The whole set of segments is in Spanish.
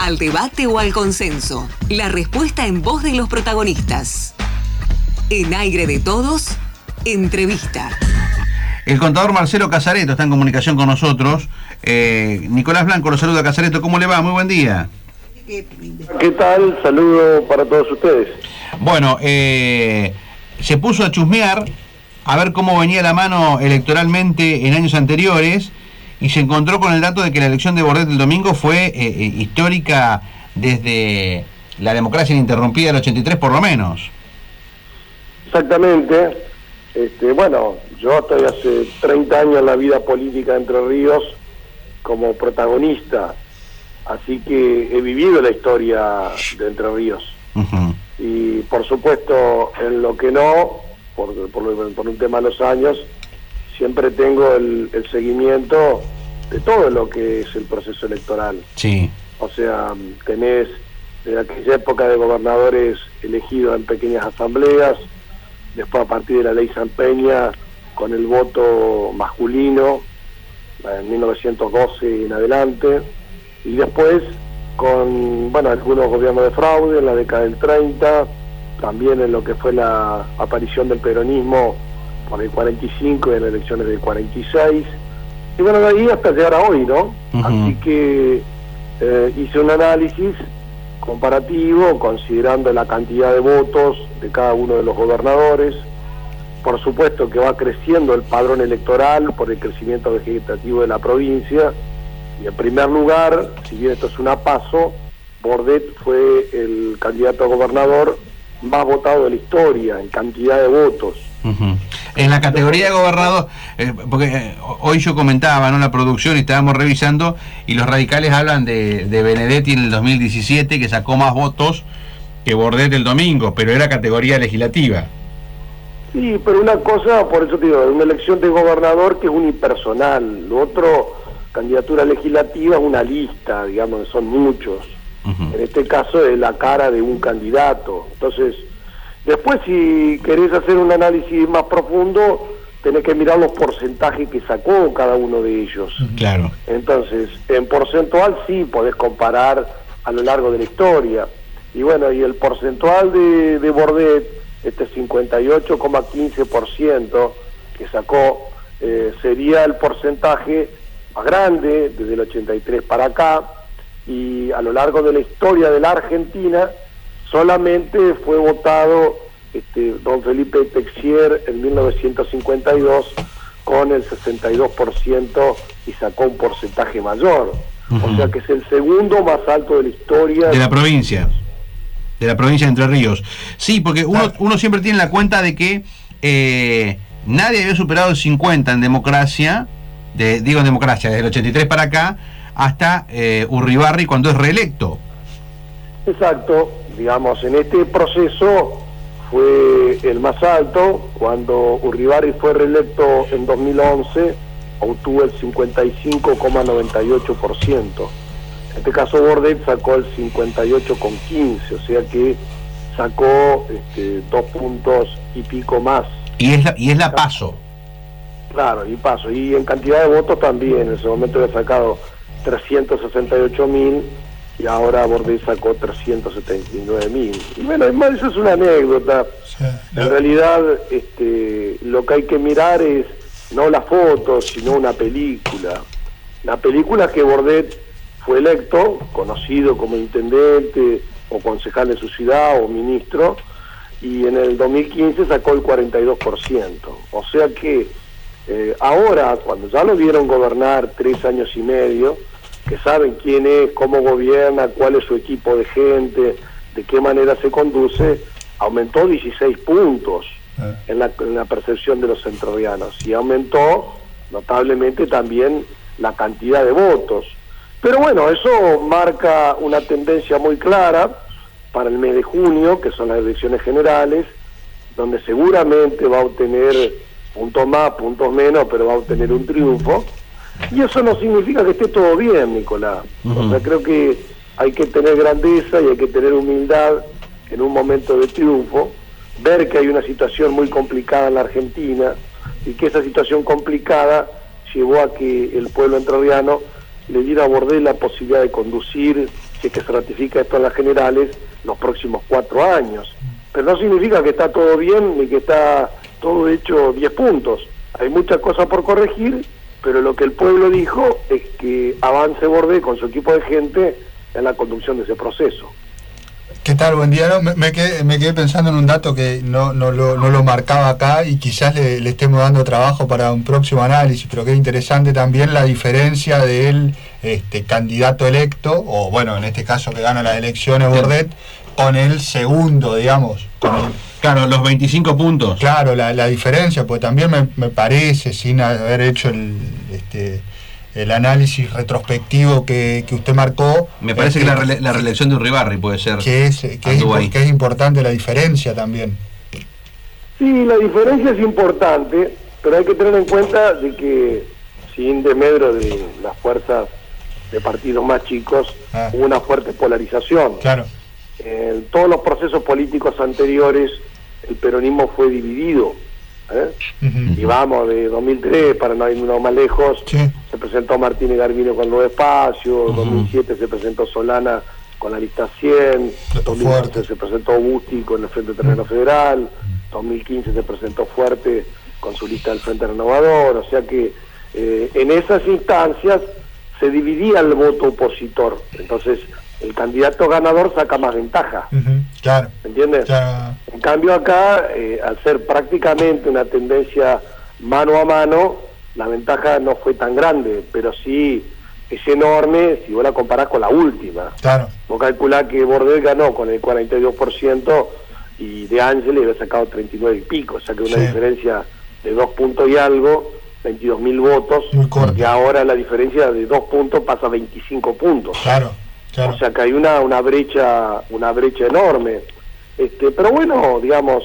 al debate o al consenso. La respuesta en voz de los protagonistas. En Aire de Todos, entrevista. El contador Marcelo Casareto está en comunicación con nosotros. Nicolás Blanco lo saluda. Casareto, ¿cómo le va? Muy buen día. ¿Qué tal? Saludo para todos ustedes. Bueno, se puso a chusmear a ver cómo venía la mano electoralmente en años anteriores y se encontró con el dato de que la elección de Bordet el domingo fue histórica desde la democracia ininterrumpida del 83 por lo menos. Exactamente. Bueno, yo estoy hace 30 años en la vida política de Entre Ríos como protagonista, así que he vivido la historia de Entre Ríos. Uh-huh. Y por supuesto, en lo que no, por un tema de los años, siempre tengo el seguimiento de todo lo que es el proceso electoral. Sí. O sea, tenés de aquella época de gobernadores elegidos en pequeñas asambleas, después a partir de la ley San Peña con el voto masculino en 1912 en adelante, y después con algunos gobiernos de fraude en la década del 30, también en lo que fue la aparición del peronismo por el 45 y en las elecciones del 46, y bueno, de ahí hasta llegar a hoy, ¿no? Uh-huh. Así que hice un análisis comparativo considerando la cantidad de votos de cada uno de los gobernadores. Por supuesto que va creciendo el padrón electoral por el crecimiento vegetativo de la provincia, y en primer lugar, si bien esto es una PASO, Bordet fue el candidato a gobernador más votado de la historia en cantidad de votos. Uh-huh. En la categoría de gobernador, porque hoy yo comentaba, ¿no?, la producción, y estábamos revisando, y los radicales hablan de Benedetti en el 2017, que sacó más votos que Bordet el domingo, pero era categoría legislativa. Sí, pero una cosa, por eso te digo, una elección de gobernador que es unipersonal, lo otro, candidatura legislativa, es una lista, digamos, son muchos. Uh-huh. En este caso es la cara de un candidato. Entonces, después si querés hacer un análisis más profundo, tenés que mirar los porcentajes que sacó cada uno de ellos. Claro. Entonces, en porcentual sí podés comparar a lo largo de la historia. Y bueno, y el porcentual de Bordet, 58,15% que sacó, sería el porcentaje más grande desde el 83 para acá, y a lo largo de la historia de la Argentina solamente fue votado don Felipe Texier en 1952 con el 62% y sacó un porcentaje mayor. Uh-huh. O sea que es el segundo más alto de la historia de la provincia. De la provincia de Entre Ríos. Sí, porque uno siempre tiene la cuenta de que nadie había superado el 50 en democracia, digo en democracia, desde el 83 para acá, hasta Urribarri cuando es reelecto. Exacto, digamos, en este proceso fue el más alto. Cuando Urribarri fue reelecto en 2011, obtuvo el 55,98%. En este caso Bordet sacó el 58,15%, o sea que sacó 2 puntos y pico más. Y es la PASO. Claro, y PASO. Y en cantidad de votos también, en ese momento había sacado 368.000 y ahora Bordet sacó 379.000. Y bueno, además eso es una anécdota. Sí, en realidad lo que hay que mirar es no las fotos, sino una película. La película que Bordet fue electo, conocido como intendente o concejal de su ciudad o ministro, y en el 2015 sacó el 42%. O sea que ahora, cuando ya lo vieron gobernar 3 años y medio, que saben quién es, cómo gobierna, cuál es su equipo de gente, de qué manera se conduce, aumentó 16 puntos en la percepción de los entrerrianos, y aumentó notablemente también la cantidad de votos. Pero bueno, eso marca una tendencia muy clara para el mes de junio, que son las elecciones generales, donde seguramente va a obtener puntos más, puntos menos, pero va a obtener un triunfo. Y eso no significa que esté todo bien, Nicolás. Uh-huh. O sea, creo que hay que tener grandeza y hay que tener humildad en un momento de triunfo, ver que hay una situación muy complicada en la Argentina y que esa situación complicada llevó a que el pueblo entrerriano le diera a Bordet la posibilidad de conducir si es que se ratifica esto en las generales, los próximos 4 años. Pero no significa que está todo bien ni que está todo hecho 10 puntos. Hay muchas cosas por corregir, pero lo que el pueblo dijo es que avance Bordet con su equipo de gente en la conducción de ese proceso. ¿Qué tal? Buen día. No, me quedé pensando en un dato que no lo marcaba acá y quizás le estemos dando trabajo para un próximo análisis, pero que es interesante también la diferencia del candidato electo, o bueno, en este caso que gana las elecciones Bordet, con el segundo, digamos. Claro, los 25 puntos. Claro, la diferencia, pues también me parece, sin haber hecho el análisis retrospectivo que usted marcó, me parece que la reelección de Uribarri puede ser que es importante la diferencia también. Sí, la diferencia es importante, pero hay que tener en cuenta de que sin desmedro de las fuerzas de partidos más chicos, hubo una fuerte polarización. Claro. En todos los procesos políticos anteriores el peronismo fue dividido. Y vamos, de 2003, para no irnos más lejos, se presentó Martínez Garvino con Nuevo Espacio, 2007 se presentó Solana con la lista 100, 2011 se presentó Busti con el Frente Terreno Federal, 2015 se presentó Fuerte con su lista del Frente Renovador, o sea que en esas instancias se dividía el voto opositor, entonces el candidato ganador saca más ventaja. Claro. ¿Entiendes? Claro. En cambio acá, al ser prácticamente una tendencia mano a mano, la ventaja no fue tan grande, pero sí es enorme si vos la comparás con la última. Claro. Vos calculás que Bordet ganó con el 42% y De Ángeles había sacado 39 y pico, o sea que una diferencia de 2 puntos y algo, 22.000 votos, y ahora la diferencia de 2 puntos pasa a 25 puntos. Claro. O sea que hay una brecha enorme. Pero bueno, digamos,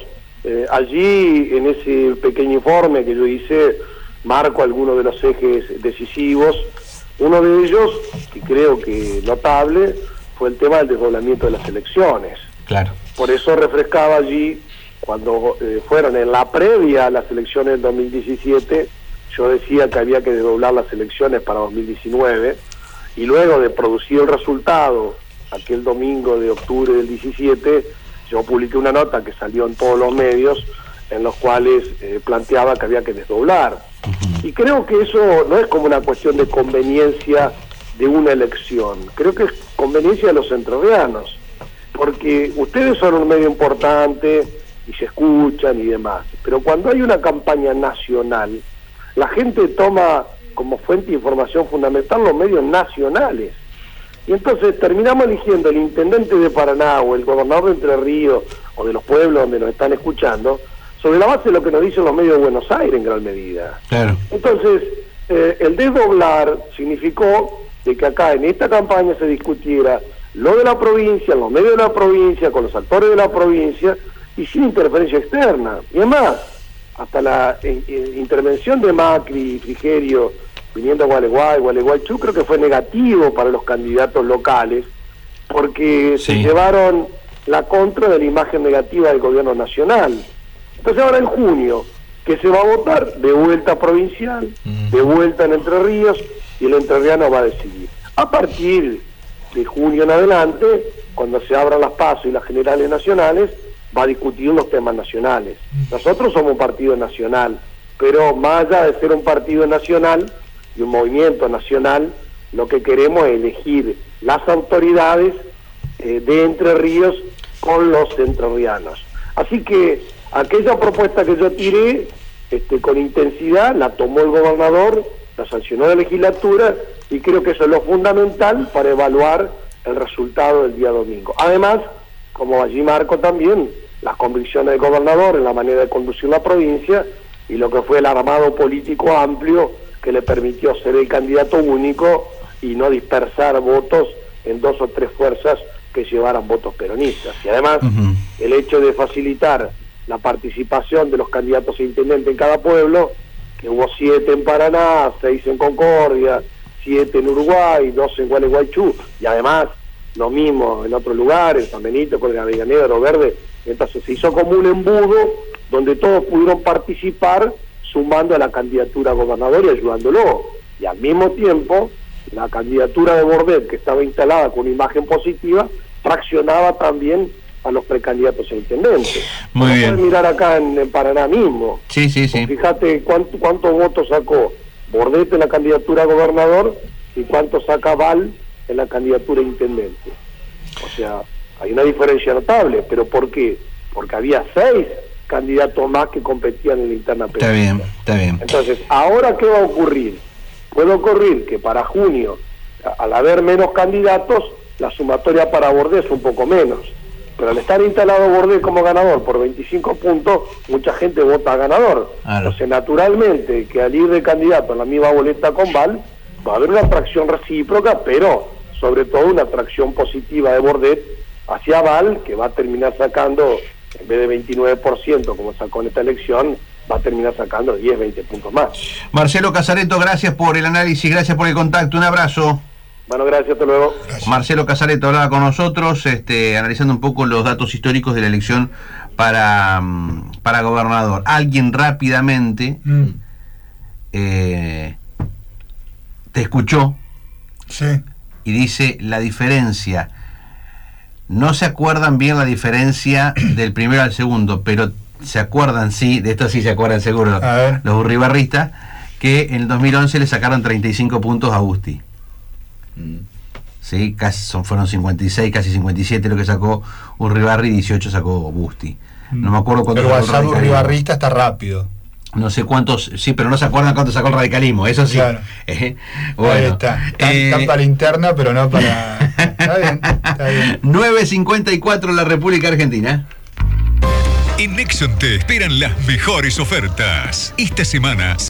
allí en ese pequeño informe que yo hice, marco algunos de los ejes decisivos. Uno de ellos, que creo que notable, fue el tema del desdoblamiento de las elecciones. Claro. Por eso refrescaba allí, cuando fueron en la previa a las elecciones del 2017, yo decía que había que desdoblar las elecciones para 2019, y luego de producir el resultado, aquel domingo de octubre del 17, yo publiqué una nota que salió en todos los medios, en los cuales planteaba que había que desdoblar. Y creo que eso no es como una cuestión de conveniencia de una elección, creo que es conveniencia de los entrerrianos, porque ustedes son un medio importante y se escuchan y demás, pero cuando hay una campaña nacional, la gente toma como fuente de información fundamental los medios nacionales. Y entonces terminamos eligiendo el intendente de Paraná o el gobernador de Entre Ríos o de los pueblos donde nos están escuchando sobre la base de lo que nos dicen los medios de Buenos Aires en gran medida. Claro. Entonces, el desdoblar significó de que acá en esta campaña se discutiera lo de la provincia, los medios de la provincia, con los actores de la provincia y sin interferencia externa. Y además, hasta la intervención de Macri y Frigerio viniendo a Gualeguaychú, creo que fue negativo para los candidatos locales, porque se llevaron la contra de la imagen negativa del gobierno nacional. Entonces ahora en junio, que se va a votar de vuelta provincial, de vuelta en Entre Ríos, y el entrerriano va a decidir. A partir de junio en adelante, cuando se abran las PASO y las generales nacionales, va a discutir los temas nacionales. Nosotros somos un partido nacional, pero más allá de ser un partido nacional y un movimiento nacional, lo que queremos es elegir las autoridades de Entre Ríos con los entrerrianos. Así que aquella propuesta que yo tiré con intensidad la tomó el gobernador, la sancionó la legislatura, y creo que eso es lo fundamental para evaluar el resultado del día domingo. Además, como allí marco también las convicciones del gobernador en la manera de conducir la provincia y lo que fue el armado político amplio que le permitió ser el candidato único y no dispersar votos en 2 o 3 fuerzas que llevaran votos peronistas. Y además, el hecho de facilitar la participación de los candidatos a intendente en cada pueblo, que hubo 7 en Paraná, 6 en Concordia, 7 en Uruguay, 2 en Gualeguaychú, y además lo mismo en otros lugares, San Benito, con Avellaneda, Oro Verde. Entonces se hizo como un embudo donde todos pudieron participar sumando a la candidatura a gobernador y ayudándolo. Y al mismo tiempo la candidatura de Bordet, que estaba instalada con una imagen positiva, traccionaba también a los precandidatos a intendente. Muy bien. Pueden mirar acá en Paraná mismo. Sí. Fíjate cuántos votos sacó Bordet en la candidatura a gobernador y cuántos saca Val en la candidatura a intendente. O sea, hay una diferencia notable, pero ¿por qué? Porque había 6 candidatos más que competían en la interna peronista. Está bien. Entonces, ¿ahora qué va a ocurrir? Puede ocurrir que para junio, al haber menos candidatos, la sumatoria para Bordet es un poco menos. Pero al estar instalado Bordet como ganador por 25 puntos, mucha gente vota a ganador. Claro. Entonces, naturalmente, que al ir de candidato en la misma boleta con Val, va a haber una atracción recíproca, pero sobre todo una atracción positiva de Bordet hacia Val, que va a terminar sacando, en vez de 29% como sacó en esta elección, va a terminar sacando 10, 20 puntos más. Marcelo Casareto, gracias por el análisis, gracias por el contacto, un abrazo. Bueno, gracias, hasta luego. Gracias. Marcelo Casareto hablaba con nosotros, analizando un poco los datos históricos de la elección para gobernador. Alguien rápidamente te escuchó Sí. y dice la diferencia. No se acuerdan bien la diferencia del primero al segundo, pero se acuerdan, sí, de esto sí se acuerdan seguro, A ver. los urribarristas, que en el 2011 le sacaron 35 puntos a Busti. Sí, fueron 56, casi 57 lo que sacó Urribarri, 18 sacó Busti. No me acuerdo cuánto Pero sacó el WhatsApp radicalismo. urribarrista está rápido. No sé cuántos, sí, pero no se acuerdan cuánto sacó el radicalismo, eso sí. Claro. Bueno, Ahí está. Están para interna, pero no para... Está bien. 9:54 la República Argentina. En Nexon te esperan las mejores ofertas. Esta semana